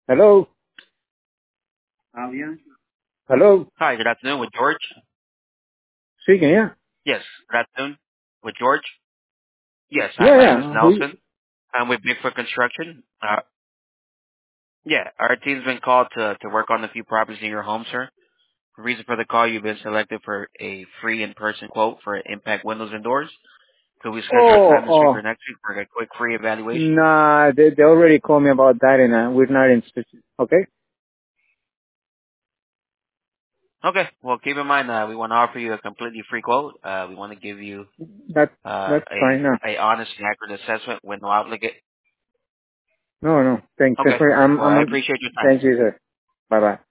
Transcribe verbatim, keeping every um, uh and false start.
Hello? Hello? Hi, good afternoon with George. Speaking, yeah. Yes, good afternoon with George. Yes, hi, Yeah, my name is yeah. Who, Nelson. I'm with Bigfoot Construction. Uh, yeah, our team's been called to, to work on a few properties in your home, sir. The reason for the call, you've been selected for a free in-person quote for Impact Windows and Doors. Could we schedule a oh, time this week or oh. next week for a quick free evaluation? Nah, they, they already called me about that and uh, we're not interested. Okay? Okay, well, keep in mind, uh, we want to offer you a completely free quote. Uh, we want to give you That, uh, that's fine, no. a, a honest and accurate assessment with no obligation. No, no. Thank, thank Okay, you. I'm, well, I I'm, appreciate your time. thank you, sir. Bye-bye.